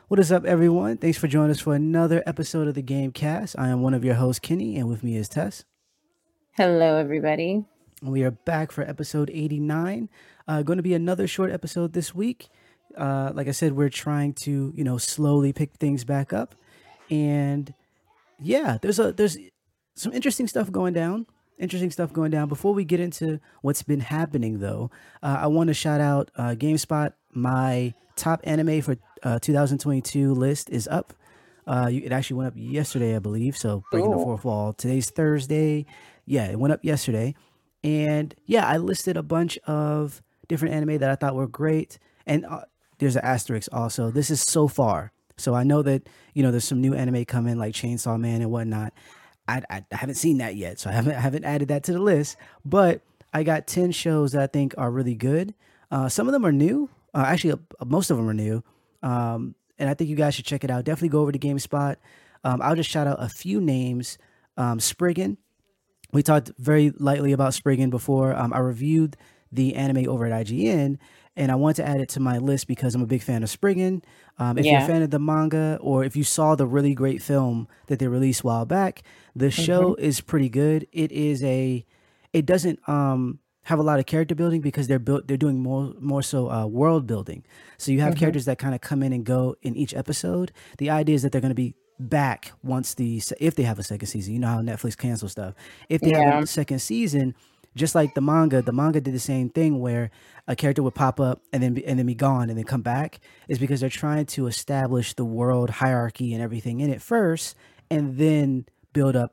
What is up, everyone? Thanks for joining us for another episode of the Gamecast. I am one of your hosts, Kenny, and with me is Tess. Hello, everybody. And we are back for episode 89. Going to be another short episode this week. Like I said, we're trying to, slowly pick things back up. And yeah, there's some interesting stuff going down. Interesting stuff going down. Before we get into what's been happening, though, I want to shout out GameSpot. My top anime for 2022 list is up. It actually went up yesterday, I believe. So breaking the Cool. fourth wall. Today's Thursday. Yeah, it went up yesterday, and yeah, I listed a bunch of different anime that I thought were great. And there's an asterisk also. This is so far. So I know that there's some new anime coming like Chainsaw Man and whatnot. I haven't seen that yet, so I haven't added that to the list. But I got 10 shows that I think are really good. Some of them are new. Actually, most of them are new. And I think you guys should check it out. Definitely go over to GameSpot. I'll just shout out a few names. Spriggan. We talked very lightly about Spriggan before. I reviewed the anime over at IGN, and I want to add it to my list because I'm a big fan of Spriggan. If you're a Yeah. fan of the manga, or if you saw the really great film that they released a while back, the hmm show is pretty good. It doesn't have a lot of character building because they're doing more so world building. So you have hmm characters that kind of come in and go in each episode. The idea is that they're going to be back once if they have a second season. You know how Netflix cancels stuff. If they have a Yeah. second season, just like the manga did the same thing where a character would pop up and then be gone and then come back, is because they're trying to establish the world hierarchy and everything in it first, and then build up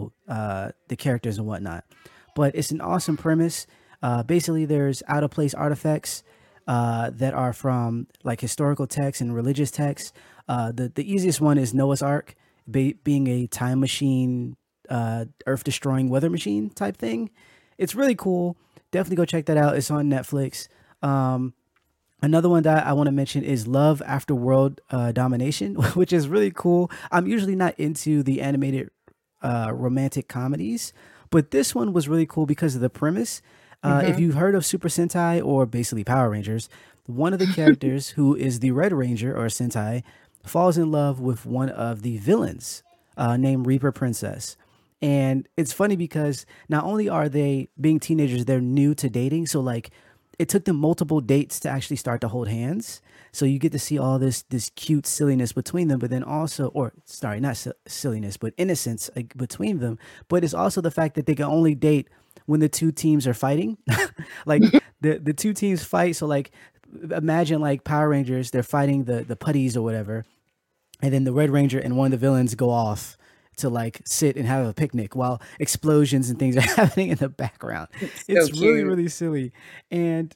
the characters and whatnot. But it's an awesome premise. Basically, there's out of place artifacts that are from like historical texts and religious texts. The easiest one is Noah's Ark, being a time machine, earth destroying weather machine type thing. It's really cool. Definitely go check that out. It's on Netflix. Um, Another one that I want to mention is Love After World Domination, which is really cool. I'm usually not into the animated romantic comedies, but this one was really cool because of the premise. If hmm you've heard of Super Sentai or basically Power Rangers, one of the characters who is the Red Ranger or Sentai falls in love with one of the villains named Reaper Princess. And it's funny because not only are they being teenagers, they're new to dating. So like it took them multiple dates to actually start to hold hands. So you get to see all this cute silliness between them, but then also, or sorry, not silliness, but innocence between them. But it's also the fact that they can only date when the two teams are fighting. Like the two teams fight. So like imagine like Power Rangers, they're fighting the putties or whatever, and then the Red Ranger and one of the villains go off to like sit and have a picnic while explosions and things are happening in the background. So It's really cute. really silly, and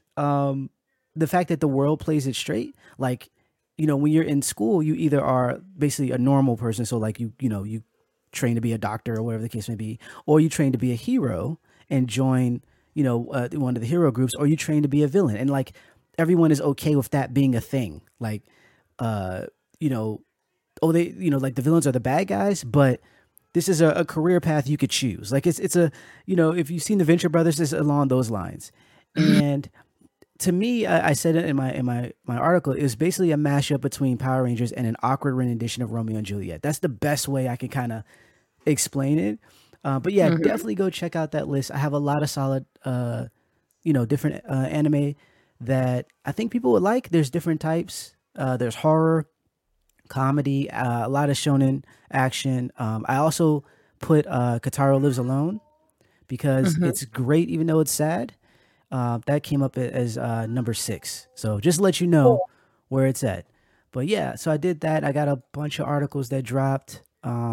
the fact that the world plays it straight, like when you're in school, you either are basically a normal person, so like you train to be a doctor or whatever the case may be, or you train to be a hero and join one of the hero groups, or you train to be a villain, and like everyone is okay with that being a thing, like uh you know oh they like the villains are the bad guys, but this is a career path you could choose. Like it's a if you've seen the Venture Brothers, it's along those lines. And to me, I said it in my article, it was basically a mashup between Power Rangers and an awkward rendition of Romeo and Juliet. That's the best way I can kind of explain it. But yeah, hmm definitely go check out that list. I have a lot of solid different anime that I think people would like. There's different types. There's horror, comedy, a lot of shonen action. I also put Kataro Lives Alone because hmm it's great, even though it's sad. That came up as number 6. So just to let you know Cool. where it's at. But yeah, so I did that. I got a bunch of articles that dropped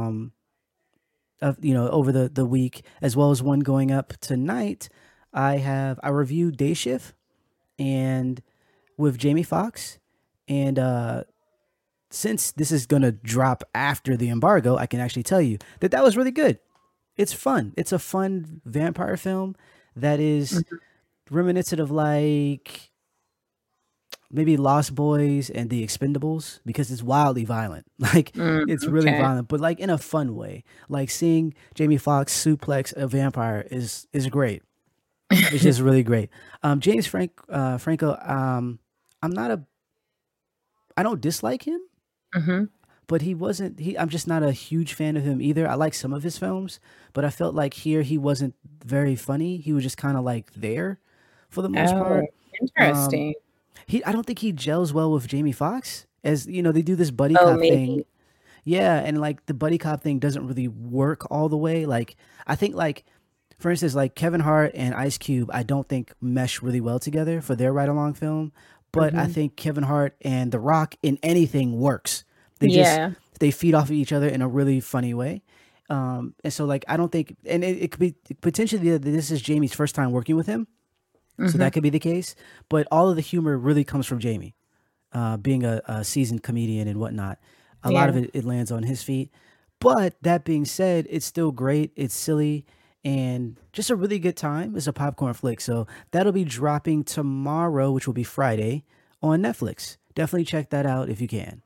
over the week, as well as one going up tonight. I reviewed Day Shift and with Jamie Foxx, and since this is gonna drop after the embargo, I can actually tell you that that was really good. It's fun. It's a fun vampire film that is Mhm. reminiscent of like maybe Lost Boys and The Expendables because it's wildly violent. Like it's really Okay. violent, but like in a fun way. Like seeing Jamie Foxx suplex a vampire is great. It's just really great. James Franco. I'm not a. I don't dislike him. Hmm. but he wasn't. I'm just not a huge fan of him either. I like some of his films, but I felt like here he wasn't very funny. He was just kind of like there for the most Oh, part. Um, interesting. I don't think he gels well with Jamie Foxx. As you know, they do this buddy Oh, cop thing. maybe. Yeah, and like the buddy cop thing doesn't really work all the way. Like I think like for instance, like Kevin Hart and Ice Cube, I don't think mesh really well together for their ride along film. But I Hmm. think Kevin Hart and The Rock in anything works. They just Yeah. they feed off of each other in a really funny way. And so like I don't think, and it could be potentially that this is Jamie's first time working with him, so Hmm. that could be the case. But all of the humor really comes from Jamie, being a seasoned comedian and whatnot. A lot Yeah. of it lands on his feet. But that being said, it's still great. It's silly and just a really good time. It's a popcorn flick. So that'll be dropping tomorrow, which will be Friday, on Netflix. Definitely check that out if you can.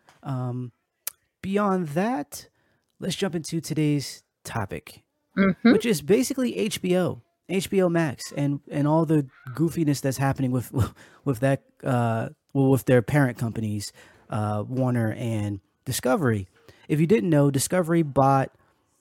Beyond that, let's jump into today's topic, Hmm. which is basically HBO Max, and all the goofiness that's happening with with that well, with their parent companies, Warner and Discovery. If you didn't know, Discovery bought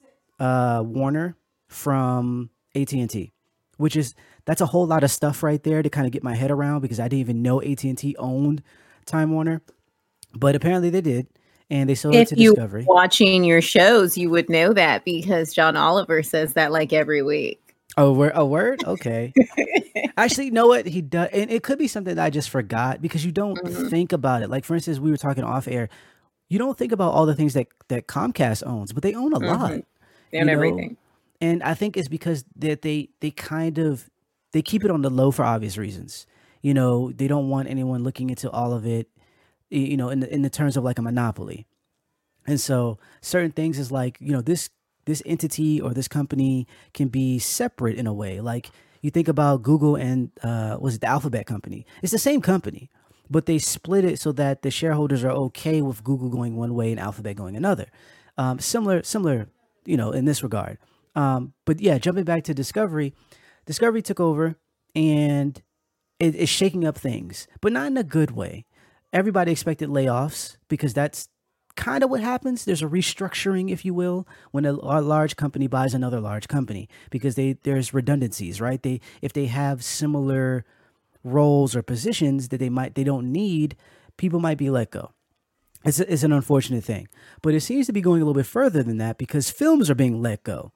Warner from AT&T, which is that's a whole lot of stuff right there to kind of get my head around because I didn't even know AT&T owned Time Warner, but apparently they did, and they sold it If to you Discovery. were watching your shows, you would know that because John Oliver says that like every week. Oh, a word? Okay. Actually, you know what he does, and it could be something that I just forgot because you don't Hmm. think about it. Like for instance, we were talking off air. You don't think about all the things that Comcast owns, but they own a Hmm. lot, And you know. everything. And I think it's because that they kind of they keep it on the low for obvious reasons. You know, they don't want anyone looking into all of it. You know, in the terms of like a monopoly. And so certain things is like, you know, this entity or this company can be separate in a way. Like you think about Google and was it the Alphabet company? It's the same company, but they split it so that the shareholders are okay with Google going one way and Alphabet going another. Similar, you know, in this regard. But yeah, jumping back to Discovery, Discovery took over and it is shaking up things, but not in a good way. Everybody expected layoffs because that's kind of what happens. There's a restructuring, if you will, when a large company buys another large company because there's redundancies, right? They if they have similar roles or positions that they don't need, people might be let go. It's an unfortunate thing, but it seems to be going a little bit further than that because films are being let go.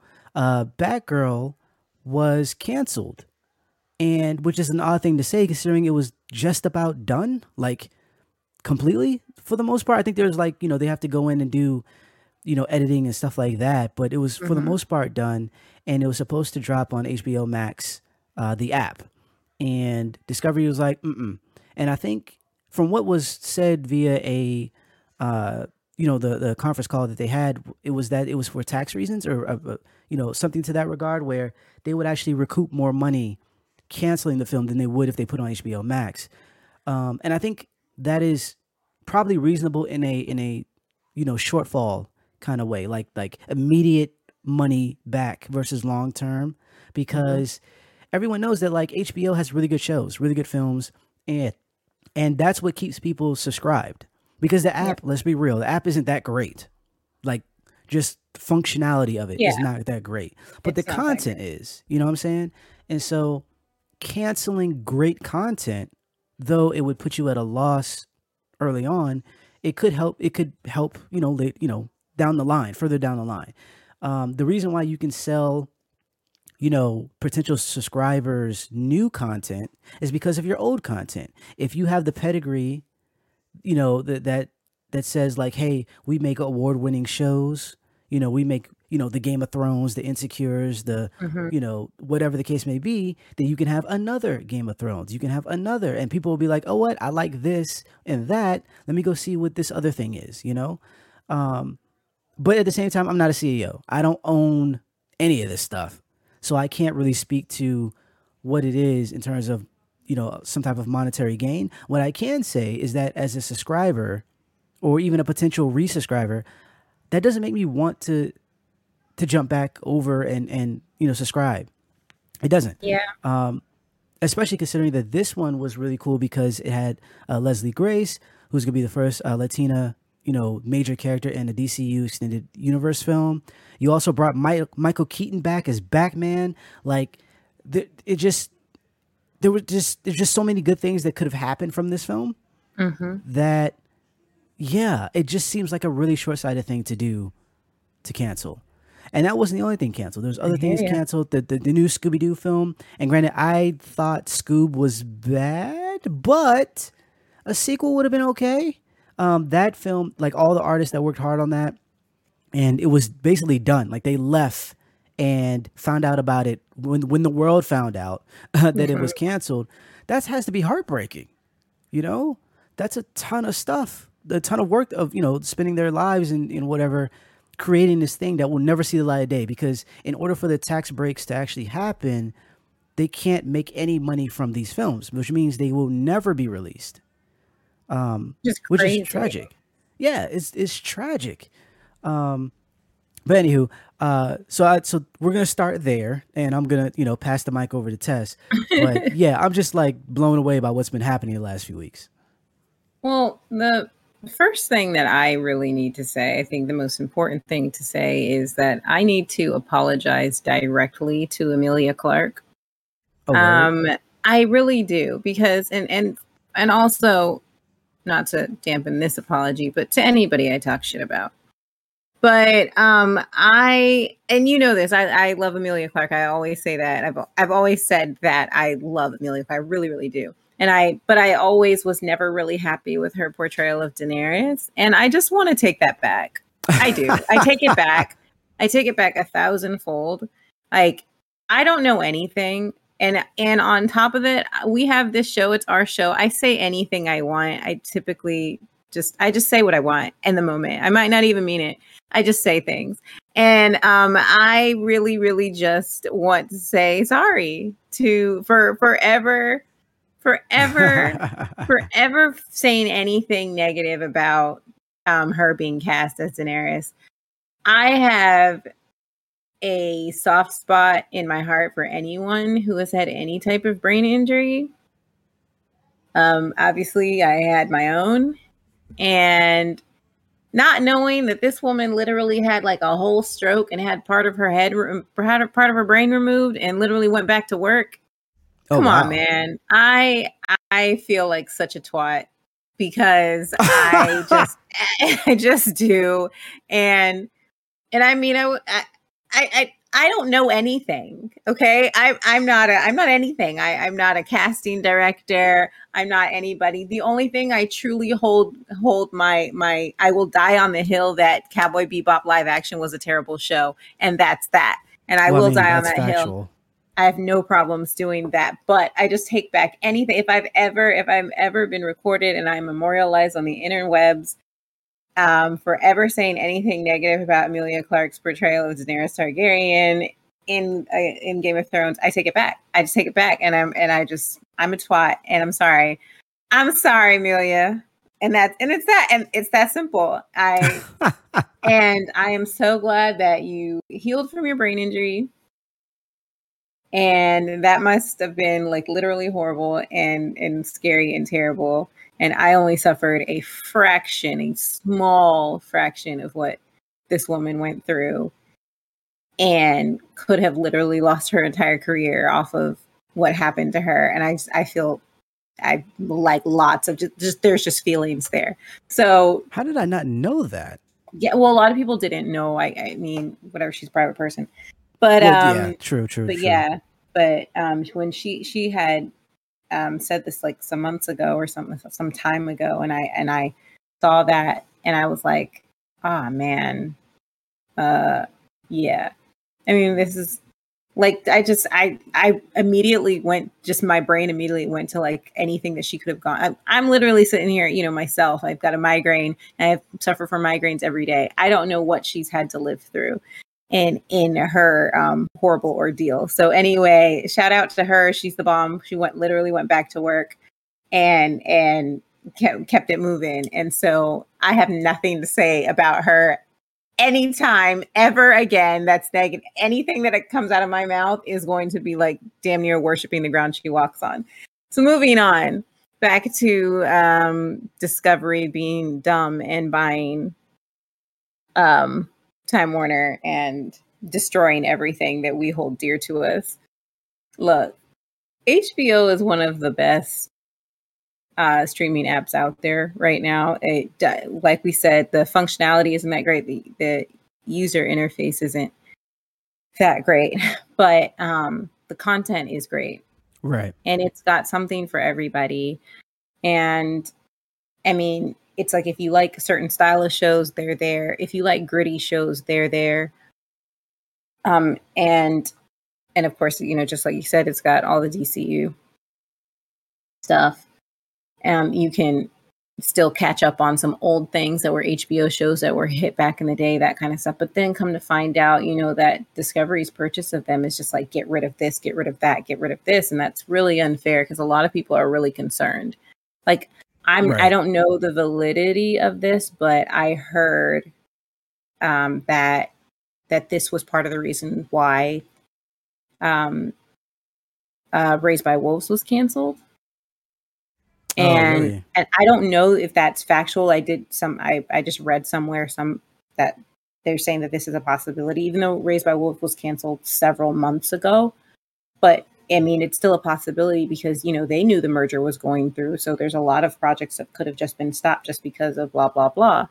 Batgirl was canceled, and which is an odd thing to say considering it was just about done, like completely for the most part. I think there's like, you know, they have to go in and do, you know, editing and stuff like that, but it was for the Hmm. most part done, and it was supposed to drop on HBO Max, the app, and Discovery was like, mm. And I think from what was said via a you know, the conference call that they had, it was that it was for tax reasons or you know, something to that regard where they would actually recoup more money canceling the film than they would if they put it on HBO Max. And I think that is probably reasonable in a you know, shortfall kind of way, like immediate money back versus long term, Hmm. because everyone knows that like HBO has really good shows, really good films, and that's what keeps people subscribed. Because the Yeah. app, let's be real, the app isn't that great. Like just functionality of it Yeah. is not that great, but the It's not that content great. is. You know what I'm saying? And so canceling great content, though it would put you at a loss early on, it could help. It could help. You know, you know, down the line, further down the line. The reason why you can sell, you know, potential subscribers new content is because of your old content. If you have the pedigree, you know, that says like, hey, we make award winning shows. You know, we make, you know, the Game of Thrones, the Insecures, the, Hmm. you know, whatever the case may be. Then you can have another Game of Thrones. You can have another, and people will be like, oh, what? I like this and that. Let me go see what this other thing is. You know, but at the same time, I'm not a CEO. I don't own any of this stuff. So I can't really speak to what it is in terms of, you know, some type of monetary gain. What I can say is that as a subscriber or even a potential resubscriber, that doesn't make me want to jump back over and you know, subscribe. It doesn't. Yeah. Especially considering that this one was really cool because it had Leslie Grace, who's gonna be the first Latina. major character in the DCU extended universe film. You also brought Michael Keaton back as Batman. Like, there's just so many good things that could have happened from this film that, yeah, it just seems like a really short-sighted thing to do, to cancel. And that wasn't the only thing canceled. There's other things canceled. The new Scooby-Doo film. And granted, I thought Scoob was bad, but a sequel would have been okay. That film, like all the artists that worked hard on that, and it was basically done. Like they left and found out about it when the world found out that it was canceled. That has to be heartbreaking. That's a ton of stuff, a ton of work of, spending their lives in whatever, creating this thing that will never see the light of day. Because in order for the tax breaks to actually happen, they can't make any money from these films, which means they will never be released. Which is tragic. Yeah, it's tragic. But anywho, so we're gonna start there, and I'm gonna pass the mic over to Tess. But yeah, I'm just like blown away by what's been happening the last few weeks. Well, the first thing that I really need to say, I think the most important thing to say, is that I need to apologize directly to Emilia Clarke. I really do, because and also, not to dampen this apology, but to anybody I talk shit about. But and this, I love Emilia Clarke. I always say that. I've always said that I love Emilia Clarke. I really, really do. But I always was never really happy with her portrayal of Daenerys. And I just want to take that back. I do. I take it back. I take it back 1,000-fold. Like, I don't know anything. And on top of it, we have this show. It's our show. I say anything I want. I typically just say what I want in the moment. I might not even mean it. I just say things. And I really, really just want to say sorry for forever saying anything negative about her being cast as Daenerys. I have a soft spot in my heart for anyone who has had any type of brain injury. Obviously, I had my own, and not knowing that this woman literally had like a whole stroke and had part of her head, part of her brain removed, and literally went back to work. Come on, man. I feel like such a twat, because I just do. And I mean, I don't know anything. Okay. I'm not anything. I'm not a casting director. I'm not anybody. The only thing I truly hold my I will die on the hill that Cowboy Bebop live action was a terrible show. And that's that. And I will die on that hill. I have no problems doing that, but I just take back anything. If I've ever been recorded and I'm memorialized on the interwebs for ever saying anything negative about Emilia Clarke's portrayal of Daenerys Targaryen in Game of Thrones, I take it back. I just take it back, and I'm a twat, and I'm sorry. I'm sorry, Emilia. And it's that simple. And I am so glad that you healed from your brain injury. And that must have been like literally horrible and scary and terrible. And I only suffered a small fraction of what this woman went through, and could have literally lost her entire career off of what happened to her. And I feel I like lots of just there's just feelings there. So how did I not know that? Yeah, well, a lot of people didn't know. I mean, whatever, she's a private person. But yeah, true. But yeah, but when she had said this like some months ago or some time ago, and I saw that, and I was like, ah, man, yeah. I mean, this is like I immediately went, just my brain immediately went to like anything that she could have gone. I'm literally sitting here, myself. I've got a migraine, and I suffer from migraines every day. I don't know what she's had to live through in her horrible ordeal. So anyway, shout out to her. She's the bomb. She literally went back to work and kept it moving. And so I have nothing to say about her anytime ever again that's negative. Anything that comes out of my mouth is going to be like damn near worshiping the ground she walks on. So moving on. back to Discovery being dumb and buying Time Warner and destroying everything that we hold dear to us. Look, HBO is one of the best streaming apps out there right now. Like we said, the functionality isn't that great. The user interface isn't that great, but the content is great. Right. And it's got something for everybody. And I mean, it's like if you like a certain style of shows, they're there. If you like gritty shows, they're there. And of course, you know, just like you said, it's got all the DCU stuff. You can still catch up on some old things that were HBO shows that were hit back in the day, that kind of stuff. But then come to find out, you know, that Discovery's purchase of them is just like, get rid of this, get rid of that, get rid of this. And that's really unfair because a lot of people are really concerned. Like, I don't know the validity of this, but I heard that this was part of the reason why Raised by Wolves was canceled. And really? and I don't know if that's factual. I just read somewhere that they're saying that this is a possibility, even though Raised by Wolves was canceled several months ago. But I mean, it's still a possibility because, you know, they knew the merger was going through. So there's a lot of projects that could have just been stopped just because of blah, blah, blah.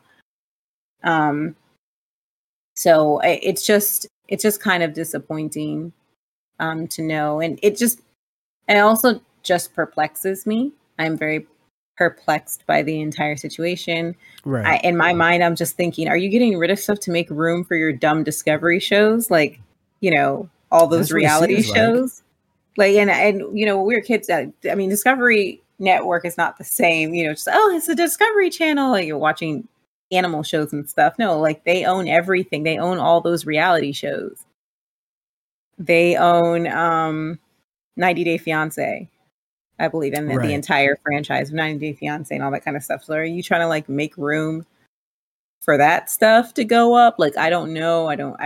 So it's just kind of disappointing to know. And it also just perplexes me. I'm very perplexed by the entire situation. Right. In my mind, I'm just thinking, are you getting rid of stuff to make room for your dumb Discovery shows? Like, you know, all those reality shows. Like, and you know, when we were kids, I mean, Discovery Network is not the same, you know, just, oh, it's a Discovery Channel. Like, you're watching animal shows and stuff. No, like, they own everything. They own all those reality shows. They own 90 Day Fiance, I believe, in the entire franchise of 90 Day Fiance and all that kind of stuff. So are you trying to like make room for that stuff to go up? Like, I don't know. I don't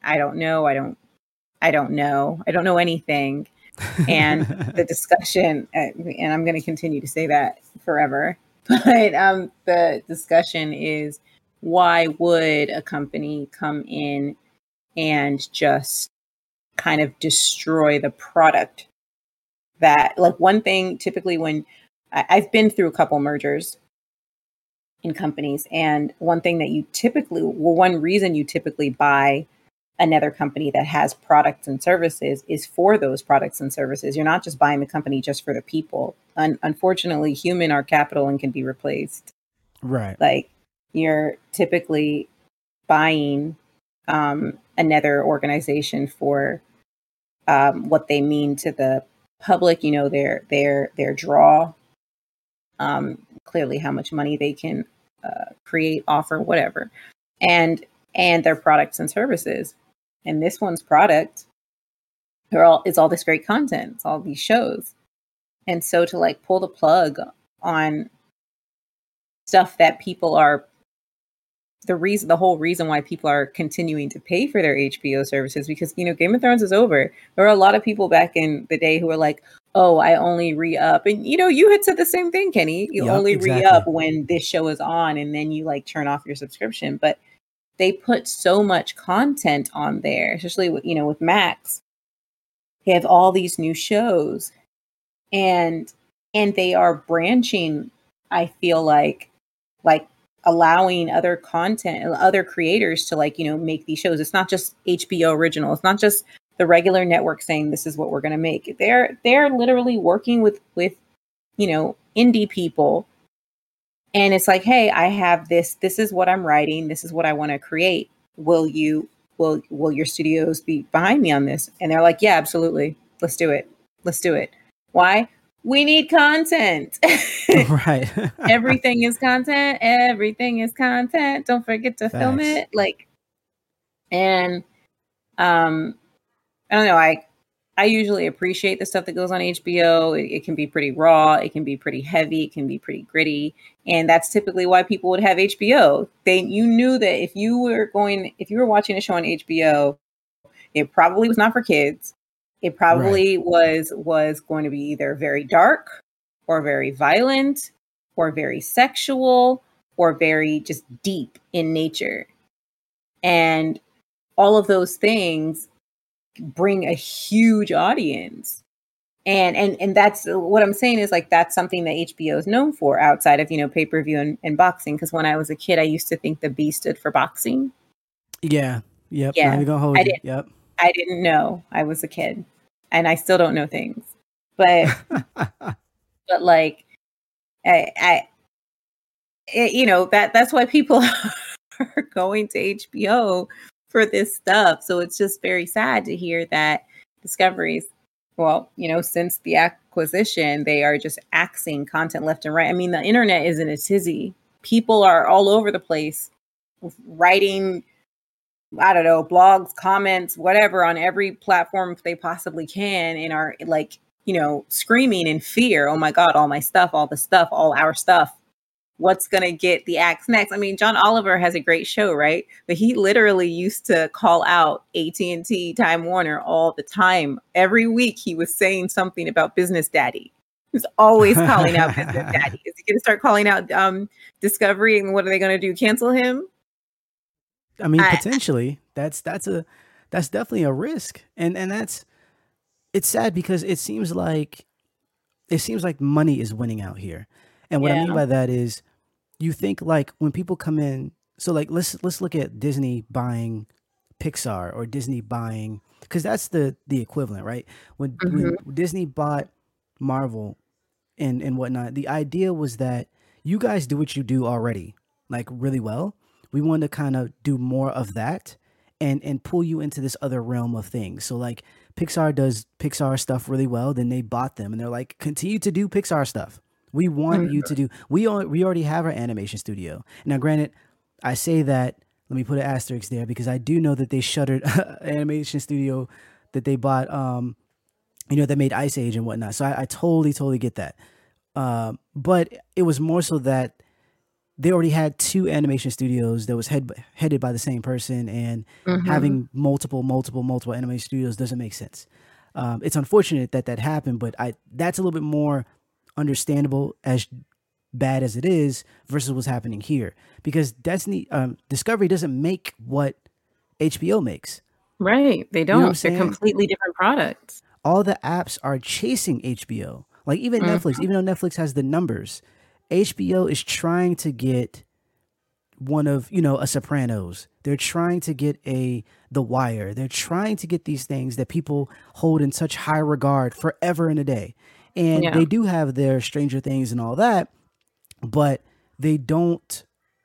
know anything. And the discussion, and I'm going to continue to say that forever, but the discussion is, why would a company come in and just kind of destroy the product? That, like, one thing typically when I've been through a couple mergers in companies, and one reason you typically buy another company that has products and services is for those products and services. You're not just buying the company just for the people. Unfortunately, human are capital and can be replaced. Right. Like, you're typically buying another organization for what they mean to the public, you know, their draw, clearly how much money they can create, offer, whatever, and their products and services. And this one's product is all this great content, it's all these shows. And so to like pull the plug on stuff that people are, the whole reason why people are continuing to pay for their HBO services, because, you know, Game of Thrones is over. There were a lot of people back in the day who were like, oh, I only re-up. And, you know, you had said the same thing, Kenny. You only re-up when this show is on, and then you like turn off your subscription. But they put so much content on there, especially with, you know, with Max. They have all these new shows, and they are branching, I feel like allowing other creators to, like, you know, make these shows. It's not just HBO original. It's not just the regular network saying this is what we're going to make. They're literally working with, you know, indie people. And it's like, hey, I have this. This is what I'm writing. This is what I want to create. Will your studios be behind me on this? And they're like, yeah, absolutely. Let's do it. Why? We need content. Right. Everything is content. Don't forget to film it. Like, and I don't know. I usually appreciate the stuff that goes on HBO. It can be pretty raw. It can be pretty heavy. It can be pretty gritty. And that's typically why people would have HBO. You knew that if you were watching a show on HBO, it probably was not for kids. It probably was going to be either very dark or very violent or very sexual or very just deep in nature. And all of those things bring a huge audience. And that's what I'm saying is like that's something that HBO is known for outside of, pay-per-view and boxing. Because when I was a kid, I used to think the B stood for boxing. Yeah. Yep. Not Yeah. even gonna hold you. Yep. I didn't know. I was a kid. And I still don't know things. But but like that's why people are going to HBO for this stuff. So it's just very sad to hear that Discovery's, well, since the acquisition, they are just axing content left and right. I mean, the internet is in a tizzy. People are all over the place writing, I don't know, blogs, comments, whatever, on every platform they possibly can, and are like, screaming in fear. Oh my God, all my stuff, all the stuff, all our stuff. What's going to get the axe next? I mean, John Oliver has a great show, right? But he literally used to call out AT&T, Time Warner all the time. Every week he was saying something about Business Daddy. He was always calling out Business Daddy. Is he going to start calling out Discovery? And what are they going to do? Cancel him? I mean, potentially. That's definitely a risk. And it's sad because it seems like money is winning out here. And what I mean by that is, you think like when people come in, so like let's look at Disney buying Pixar or Disney buying, because that's the equivalent, right? When Disney bought Marvel and whatnot, the idea was that you guys do what you do already, like really well. We want to kind of do more of that and pull you into this other realm of things. So like Pixar does Pixar stuff really well, then they bought them and they're like, continue to do Pixar stuff. We want you to do. We already have our animation studio. Now, granted, I say that. Let me put an asterisk there because I do know that they shuttered animation studio that they bought. That made Ice Age and whatnot. So I totally get that. But it was more so that they already had two animation studios that was headed by the same person, and having multiple animation studios doesn't make sense. It's unfortunate that happened, but that's a little bit more understandable, as bad as it is, versus what's happening here, because Discovery doesn't make what HBO makes. Right. They don't. They're completely different products. All the apps are chasing HBO. Like even Netflix, even though Netflix has the numbers, HBO is trying to get one of, a Sopranos. They're trying to get The Wire. They're trying to get these things that people hold in such high regard forever and a day. And they do have their Stranger Things and all that, but they don't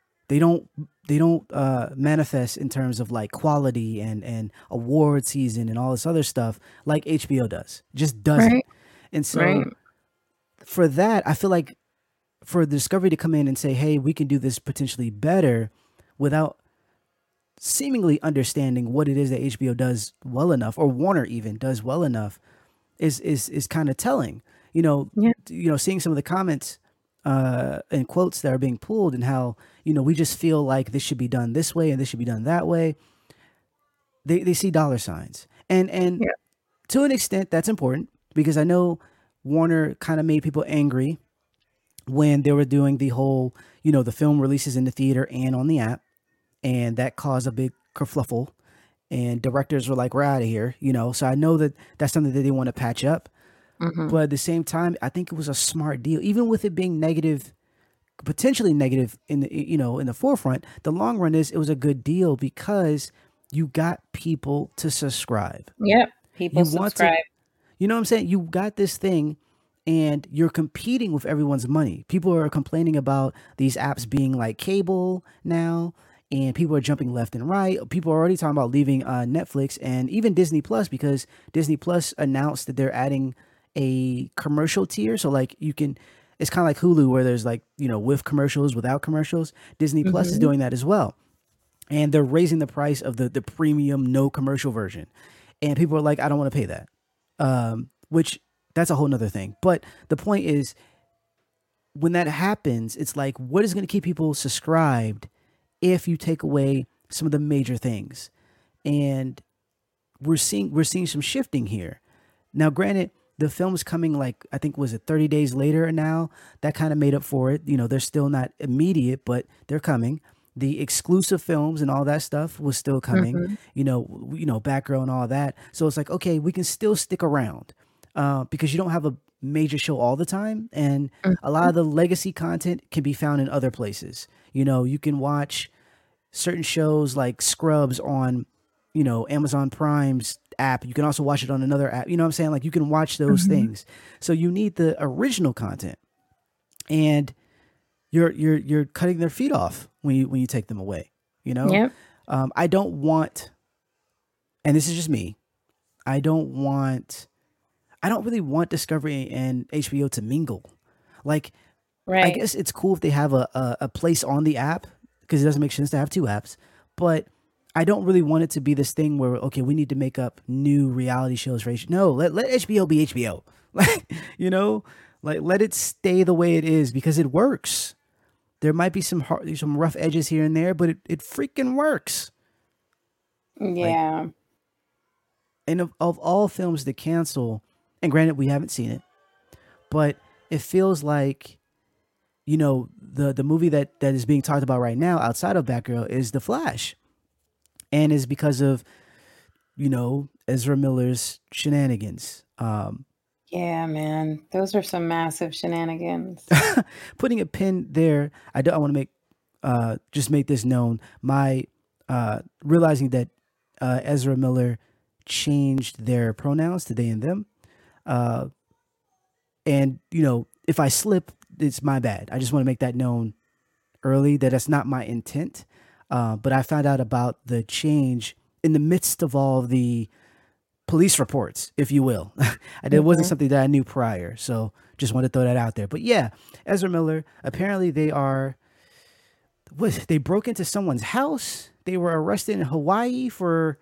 manifest in terms of like quality and award season and all this other stuff like HBO does. Just doesn't. Right. And so for that, I feel like for Discovery to come in and say, hey, we can do this potentially better without seemingly understanding what it is that HBO does well enough, or Warner even does well enough, is kind of telling. Seeing some of the comments and quotes that are being pulled, and how, we just feel like this should be done this way and this should be done that way. They see dollar signs. And to an extent, that's important, because I know Warner kind of made people angry when they were doing the whole, the film releases in the theater and on the app. And that caused a big kerfluffle. And directors were like, we're out of here, So I know that that's something that they want to patch up. But at the same time, I think it was a smart deal, even with it being negative, potentially negative in the in the forefront. The long run is it was a good deal because you got people to subscribe. Yep, people subscribe. You know what I'm saying? You got this thing, and you're competing with everyone's money. People are complaining about these apps being like cable now, and people are jumping left and right. People are already talking about leaving Netflix and even Disney Plus, because Disney Plus announced that they're adding a commercial tier. So like it's kind of like Hulu, where there's like, with commercials, without commercials. Disney Plus is doing that as well. And they're raising the price of the premium no commercial version. And people are like, I don't want to pay that. Which that's a whole nother thing. But the point is, when that happens, it's like, what is going to keep people subscribed if you take away some of the major things? And we're seeing some shifting here. Now, granted, the film's coming, like, I think, was it 30 days later now? That kind of made up for it. They're still not immediate, but they're coming. The exclusive films and all that stuff was still coming. Mm-hmm. Batgirl and all that. So it's like, okay, we can still stick around because you don't have a major show all the time, and a lot of the legacy content can be found in other places. You can watch certain shows like Scrubs on, Amazon Prime's app. You can also watch it on another app. You know what I'm saying? Like, you can watch those things. So you need the original content, and you're cutting their feet off when you take them away. Yep. I don't want, and this is just me. I don't really want Discovery and HBO to mingle. Like, I Right. guess it's cool if they have a place on the app, because it doesn't make sense to have two apps. But I don't really want it to be this thing where, okay, we need to make up new reality shows for HBO. No, let HBO be HBO. Like, let it stay the way it is, because it works. There might be some rough edges here and there, but it freaking works. Yeah. And of all films to cancel, and granted, we haven't seen it, but it feels like, the movie that is being talked about right now outside of Batgirl is The Flash, and is because of, Ezra Miller's shenanigans. Yeah, man. Those are some massive shenanigans. Putting a pin there, I want to make this known. My realizing that Ezra Miller changed their pronouns to they and them, and if I slip, it's my bad. I just want to make that known early, that that's not my intent. But I found out about the change in the midst of all the police reports, if you will. It wasn't something that I knew prior, so just wanted to throw that out there. But yeah, Ezra Miller, apparently they broke into someone's house. They were arrested in Hawaii for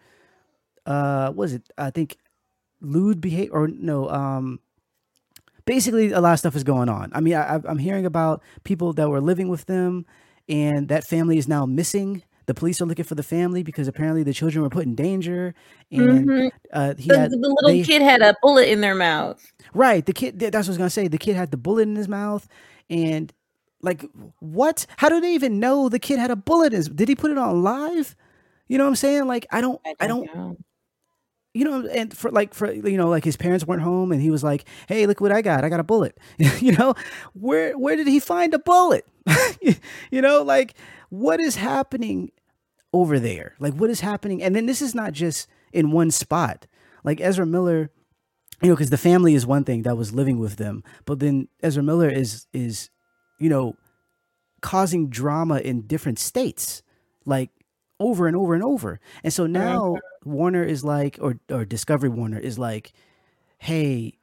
I think lewd behavior, or no, basically a lot of stuff is going on. I mean, I'm hearing about people that were living with them, and that family is now missing. The police are looking for the family because apparently the children were put in danger, and The little kid had a bullet in their mouth. Right, the kid. That's what I was gonna say. The kid had the bullet in his mouth, and like, what? How do they even know the kid had a bullet in his? Did he put it on live? You know what I'm saying? Like, I don't know. and like his parents weren't home, and he was like, "Hey, look what I got! I got a bullet." Where did he find a bullet? Like, what is happening over there? Like, what is happening? And then this is not just in one spot. Like, Ezra Miller, because the family is one thing that was living with them, but then Ezra Miller is causing drama in different states, like, over and over and over. And so now Warner is like, or Discovery Warner is like, hey,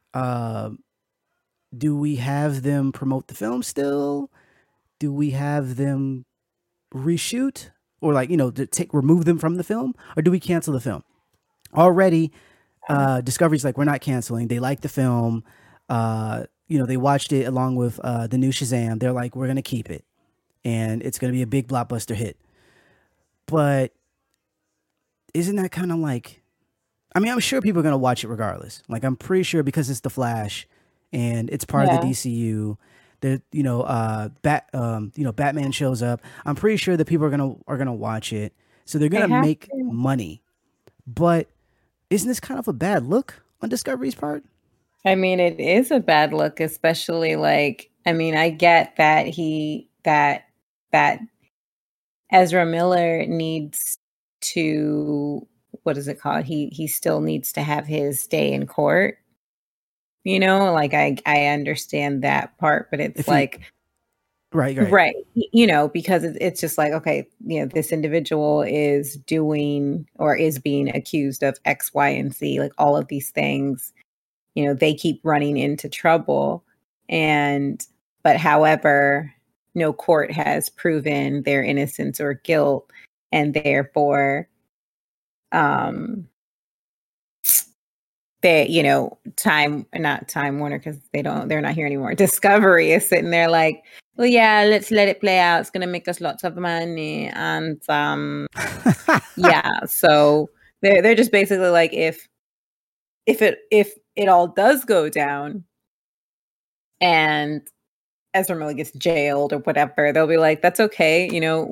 do we have them promote the film still? Do we have them reshoot, or like, remove them from the film, or do we cancel the film? Already, Discovery's like, we're not canceling. They like the film. They watched it along with the new Shazam. They're like, we're gonna keep it, and it's gonna be a big blockbuster hit. But isn't that kind of like, I mean, I'm sure people are going to watch it regardless. Like, I'm pretty sure, because it's The Flash and it's part of the DCU, that, Batman shows up. I'm pretty sure that people are going to watch it. So they're going to make money. But isn't this kind of a bad look on Discovery's part? I mean, it is a bad look, especially like, I mean, I get that that Ezra Miller needs to, what is it called? He still needs to have his day in court. Like, I understand that part, but it's like, right. Because it's just like, okay, this individual is doing, or is being accused of X, Y, and Z, like all of these things, they keep running into trouble. But however, no court has proven their innocence or guilt, and therefore, not Time Warner, because they're not here anymore. Discovery is sitting there like, well, yeah, let's let it play out. It's gonna make us lots of money, and yeah. So they're just basically like, if it all does go down and Ezra Miller gets jailed or whatever, they'll be like, that's okay.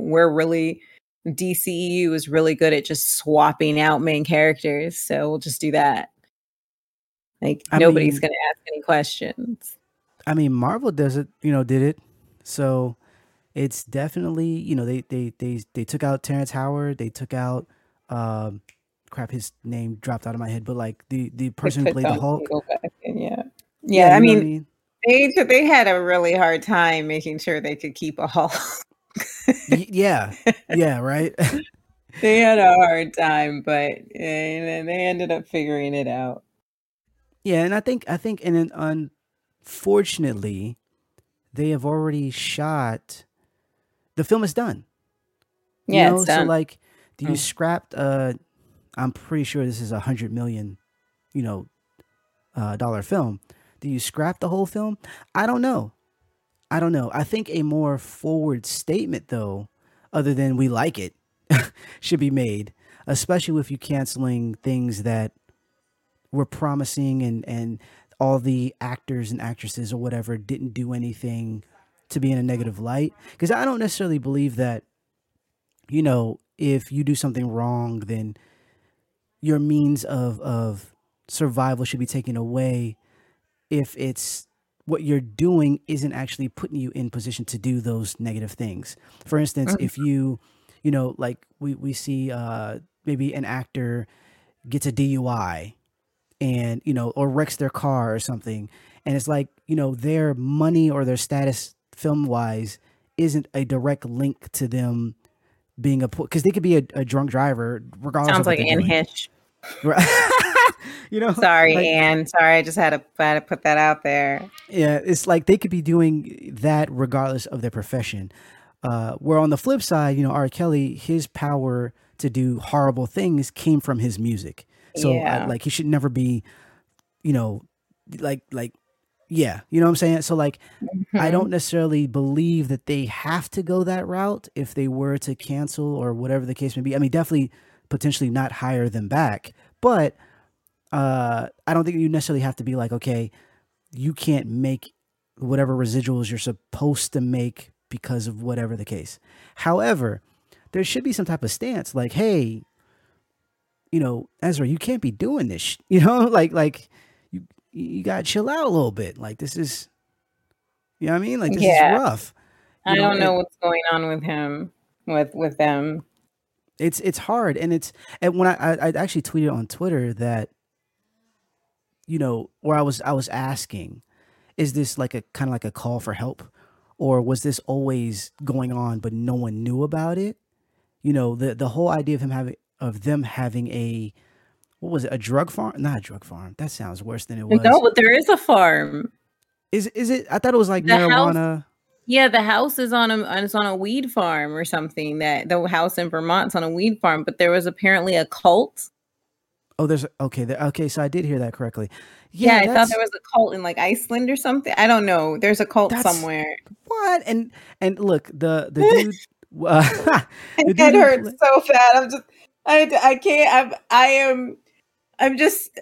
DCEU is really good at just swapping out main characters. So we'll just do that. Like, I nobody's mean, going to ask any questions. Marvel does it, did it. So it's definitely, they took out Terrence Howard. They took out, crap, his name dropped out of my head, but like the person who played the Hulk. Go back and Yeah, I you know what I mean, mean? they had a really hard time making sure they could keep a Hulk. Yeah, yeah, right. They had a hard time, but they ended up figuring it out. Yeah, and I think, and then unfortunately, they have already shot. The film is done. Yeah, it's So done. like, do you scrapped? I'm pretty sure this is $100 million, dollar film. Do you scrap the whole film? I don't know. I think a more forward statement, though, other than we like it, should be made, especially with you canceling things that were promising and all the actors and actresses or whatever didn't do anything to be in a negative light. Because I don't necessarily believe that, if you do something wrong, then your means of survival should be taken away if it's what you're doing isn't actually putting you in position to do those negative things. For instance, if like we see maybe an actor gets a DUI and, or wrecks their car or something, and it's like, their money or their status film wise isn't a direct link to them being because they could be a drunk driver regardless Sounds of what like they're Anne doing. Heche. Right. Sorry, like, Anne. Sorry, I just had to put that out there. yeah, it's like they could be doing that regardless of their profession. Where on the flip side, R. Kelly, his power to do horrible things came from his music. So Yeah. like he should never be, you know, like yeah, you know what I'm saying? So like I don't necessarily believe that they have to go that route if they were to cancel or whatever the case may be. I mean, definitely potentially not hire them back, but I don't think you necessarily have to be like, okay, you can't make whatever residuals you're supposed to make because of whatever the case. However, there should be some type of stance like, hey, Ezra, you can't be doing this. Like you got to chill out a little bit. Like this is, you know what I mean? Like this is rough. I don't know what's going on with him, with them. It's hard, and when I actually tweeted on Twitter that, where I was asking, is this like a kind of like a call for help, or was this always going on but no one knew about it? The whole idea of them having a, what was it, a drug farm? Not a drug farm. That sounds worse than it was. No, but there is a farm. Is it? I thought it was like marijuana. House, yeah, the house is on a weed farm or something. That the house in Vermont's on a weed farm, but there was apparently a cult. Oh, there's okay. So I did hear that correctly. Yeah, I thought there was a cult in like Iceland or something. I don't know. There's a cult somewhere. What? And look, the dude. It hurts so bad. I'm just. I can't. I'm just.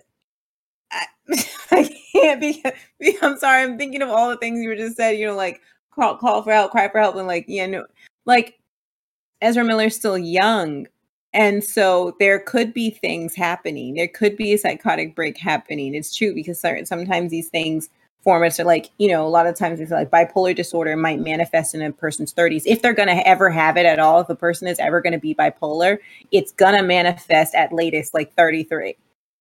I can't be. I'm sorry. I'm thinking of all the things you were just said. Like call for help, cry for help, and like like Ezra Miller's still young. And so there could be things happening. There could be a psychotic break happening. It's true because sometimes these things form it. So like, a lot of times it's like bipolar disorder might manifest in a person's 30s. If they're going to ever have it at all, if a person is ever going to be bipolar, it's going to manifest at latest like 33.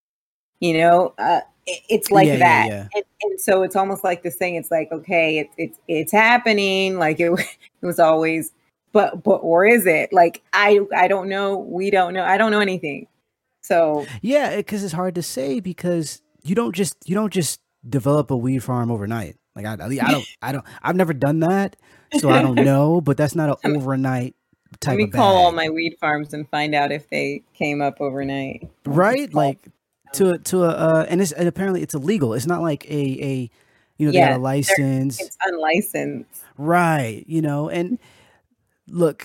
It's like that. Yeah. And so it's almost like this thing. It's like, okay, it's happening. Like it was always. But or is it like I don't know, we don't know, I don't know anything. So yeah, because it's hard to say because you don't just develop a weed farm overnight. Like I don't I've never done that, so I don't know. But that's not an overnight type. Let me call all my weed farms and find out if they came up overnight. Right, like to and apparently it's illegal. It's not like a they got a license. It's unlicensed, right? And. Look.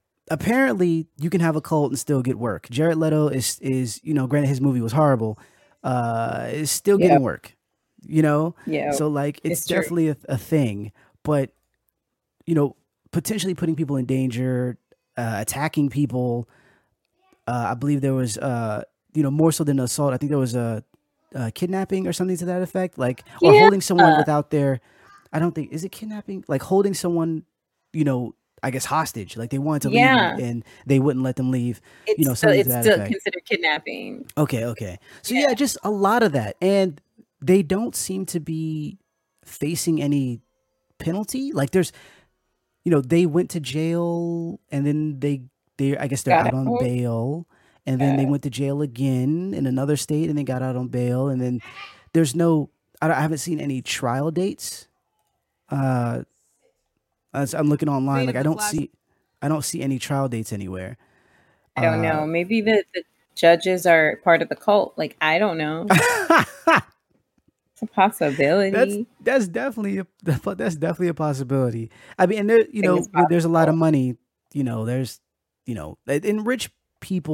Apparently, you can have a cult and still get work. Jared Leto is granted his movie was horrible, is still getting Yep. work, you know? Yep. So like it's It's true. definitely a thing, but you know, potentially putting people in danger, attacking people. I believe there was more so than assault. I think there was a kidnapping or something to that effect, like or Yeah. holding someone without their. I don't think is it kidnapping, like holding someone, you know, I guess hostage, like they wanted to leave Yeah. and they wouldn't let them leave, something to It's that still effect. considered kidnapping. Okay, okay. So yeah, Yeah. just a lot of that, and they don't seem to be facing any penalty. Like there's, they went to jail and then they I guess they're Got out it. on Oh, bail, and then they God. went to jail again in another state and they got out on bail, and then there's no I haven't seen any trial dates. Uh, as I'm looking online, like I don't see any trial dates anywhere. I don't Uh, know. Maybe the judges are part of the cult. Like, I don't know. It's a possibility. that's definitely that's definitely a possibility. I mean, and there, I think it's where there's a lot of possible. money, there's, and rich people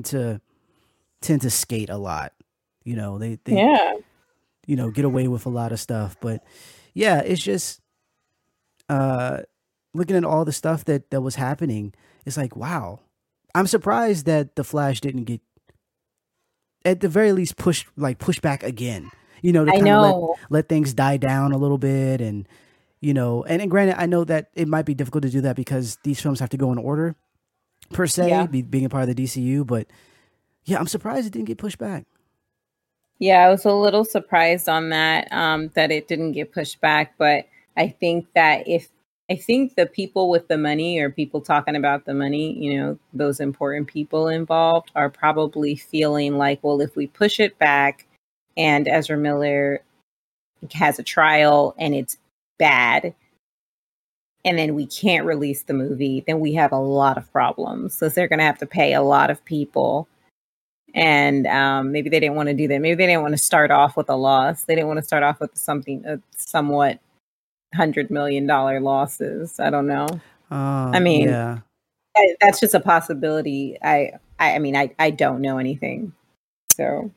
tend to skate a lot. They Yeah. get away with a lot of stuff, but yeah, it's just uh looking at all the stuff that was happening. It's like, wow, I'm surprised that the Flash didn't get at the very least pushed back again. To I kind of know. let things die down a little bit, and and granted, I know that it might be difficult to do that because these films have to go in order per se, Yeah. being a part of the DCU. But yeah, I'm surprised it didn't get pushed back. Yeah, I was a little surprised on that, that it didn't get pushed back. But I think that if I think the people with the money or people talking about the money, those important people involved are probably feeling like, well, if we push it back and Ezra Miller has a trial and it's bad, and then we can't release the movie, then we have a lot of problems. So they're going to have to pay a lot of people, and maybe they didn't want to do that. Maybe they didn't want to start off with a loss. They didn't want to start off with something somewhat $100 million losses. I don't know. I mean, Yeah. that's just a possibility. I mean, I don't know anything, so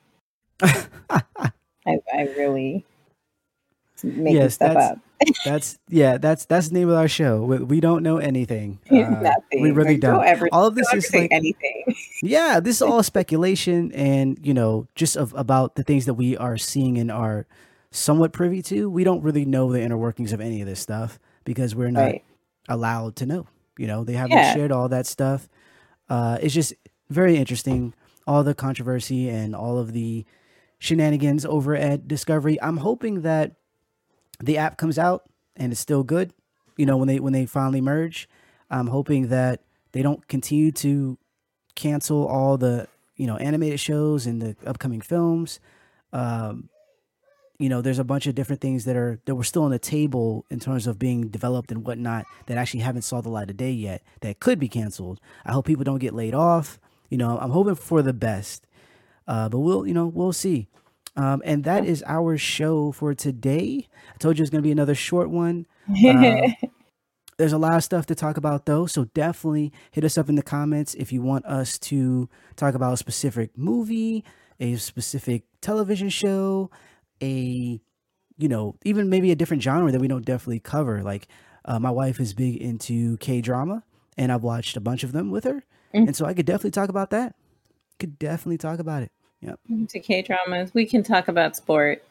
I really making Yes, stuff up. that's the name of our show. We don't know anything. We Nothing. really Like, don't. All of this don't ever is say like, anything. yeah, this is all speculation, and just about the things that we are seeing and are somewhat privy to. We don't really know the inner workings of any of this stuff because we're not Right. allowed to know. They haven't Yeah. shared all that stuff. It's just very interesting, all the controversy and all of the shenanigans over at Discovery. I'm hoping that the app comes out and it's still good. When they finally merge, I'm hoping that they don't continue to cancel all the animated shows and the upcoming films. Um, there's a bunch of different things that were still on the table in terms of being developed and whatnot that actually haven't saw the light of day yet that could be canceled. I hope people don't get laid off. I'm hoping for the best, but we'll see. And that is our show for today. I told you it's going to be another short one. Uh, there's a lot of stuff to talk about though, so definitely hit us up in the comments if you want us to talk about a specific movie, a specific television show, a even maybe a different genre that we don't definitely cover. Like my wife is big into K-drama, and I've watched a bunch of them with her, and so I could definitely talk about that. Could definitely talk about it. Yep. To K dramas, we can talk about sport.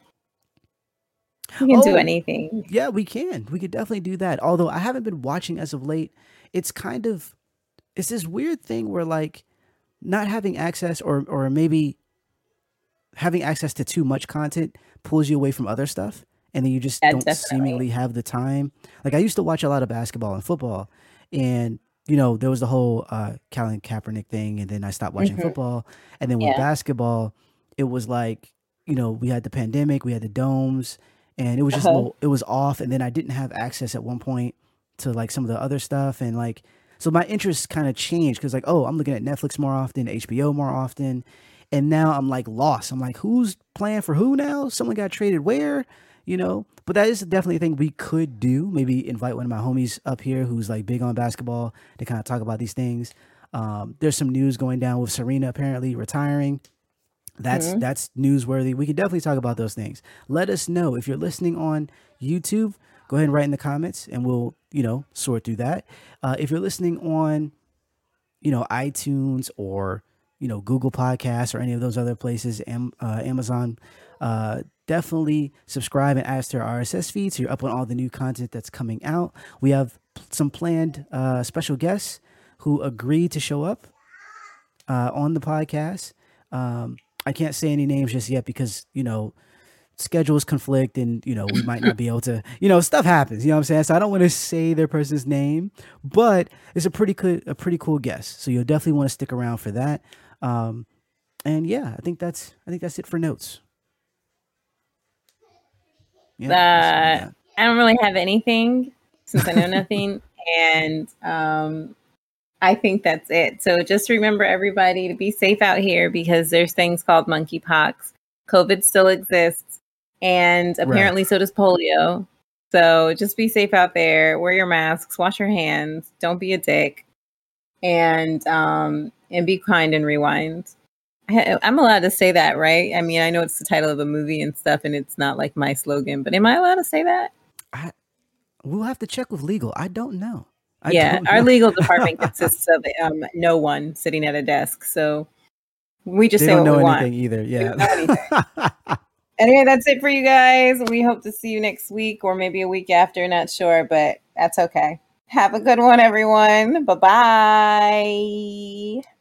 We can do Oh, anything. yeah, we can. We could definitely do that. Although I haven't been watching as of late. It's kind of it's this weird thing where like not having access or maybe having access to too much content pulls you away from other stuff, and then you just Yeah, don't definitely. seemingly have the time. Like I used to watch a lot of basketball and football, and there was the whole Colin Kaepernick thing, and then I stopped watching Hmm. football, and then with Yeah. basketball, it was like we had the pandemic, we had the domes, and it was just a Uh-huh. little, it was off, and then I didn't have access at one point to like some of the other stuff, and like so my interests kind of changed because like, oh, I'm looking at Netflix more often, HBO more often, and now I'm like lost. I'm like, who's playing for who now? Someone got traded where? But that is definitely a thing we could do. Maybe invite one of my homies up here who's like big on basketball to kind of talk about these things. There's some news going down with Serena apparently retiring. Mhm. That's newsworthy. We could definitely talk about those things. Let us know if you're listening on YouTube. Go ahead and write in the comments, and we'll sort through that. If you're listening on iTunes or Google Podcasts or any of those other places, Amazon, definitely subscribe and add to our RSS feed so you're up on all the new content that's coming out. We have some planned special guests who agreed to show up on the podcast. I can't say any names just yet because schedules conflict and we might not be able to, stuff happens, what I'm saying? So I don't want to say their person's name, but it's a pretty cool guest, so you'll definitely want to stick around for that. And yeah, I think that's it for notes. Yeah, that's what we got. I don't really have anything since I know nothing, and I think that's it. So just remember, everybody, to be safe out here because there's things called monkeypox. COVID still exists, and Right. apparently so does polio. So just be safe out there. Wear your masks. Wash your hands. Don't be a dick, and be kind and rewind. I'm allowed to say that, right? I mean, I know it's the title of a movie and stuff, and it's not like my slogan, but am I allowed to say that? I We'll have to check with legal. I don't know. I Yeah, don't our know. legal department consists of no one sitting at a desk, so we just They say don't what we know want. anything either. We Yeah. don't know anything. Anyway, that's it for you guys. We hope to see you next week or maybe a week after. Not sure, but that's okay. Have a good one, everyone. Bye bye.